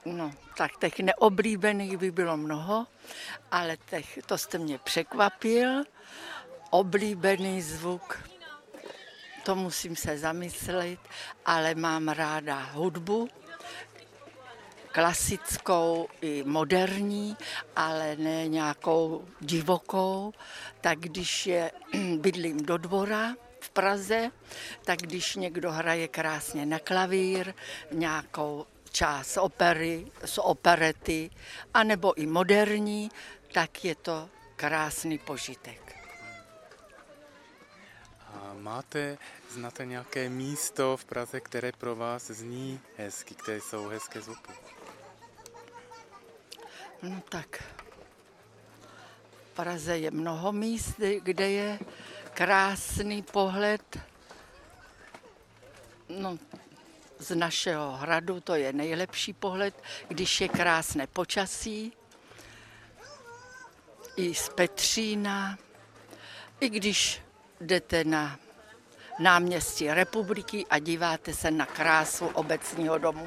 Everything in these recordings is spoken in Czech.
No, tak těch neoblíbených by bylo mnoho, ale to jste mě překvapil. Oblíbený zvuk, to musím se zamyslet, ale mám ráda hudbu, klasickou i moderní, ale ne nějakou divokou. Tak když bydlím do Dvora v Praze, tak když někdo hraje krásně na klavír, nějakou část opery, z operety, anebo i moderní, tak je to krásný požitek. A znáte nějaké místo v Praze, které pro vás zní hezky, které jsou hezké zvuky? No tak, v Praze je mnoho míst, kde je krásný pohled. No, z našeho hradu to je nejlepší pohled, když je krásné počasí, i z Petřína, i když jdete na náměstí Republiky a díváte se na krásu obecního domu.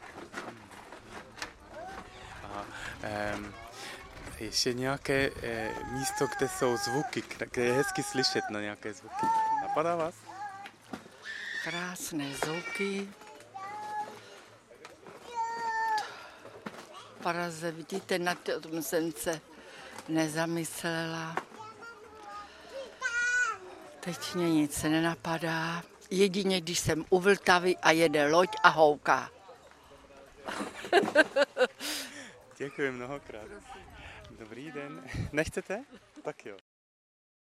A ještě nějaké místo, kde jsou zvuky, kde je hezky slyšet na nějaké zvuky. Napadá vás? Krásné zvuky. V Praze, vidíte, na tom jsem se nezamyslela. Teď mě nic nenapadá. Jedině, když jsem u Vltavy a jede loď a houká. Děkuji mnohokrát. Dobrý den. Nechcete? Tak jo.